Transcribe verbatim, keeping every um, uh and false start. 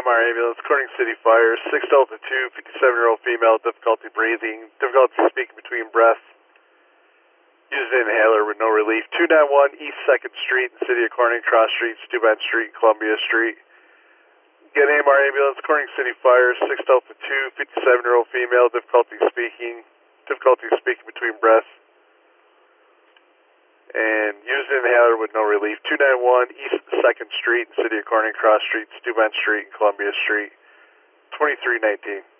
M R ambulance, Corning City Fire, six Delta two, fifty-seven-year-old female, difficulty breathing, difficulty speaking between breaths, used an inhaler with no relief. two ninety-one East second Street, City of Corning, Cross Street, Steuben Street, Columbia Street. Get A M R ambulance, Corning City Fire, six Delta two, fifty-seven-year-old female, difficulty speaking, difficulty speaking between breaths, and used an inhaler with no relief. two ninety-one East second Street, City of Corning, Cross Street, Steuben Street, Columbia Street, twenty-three nineteen.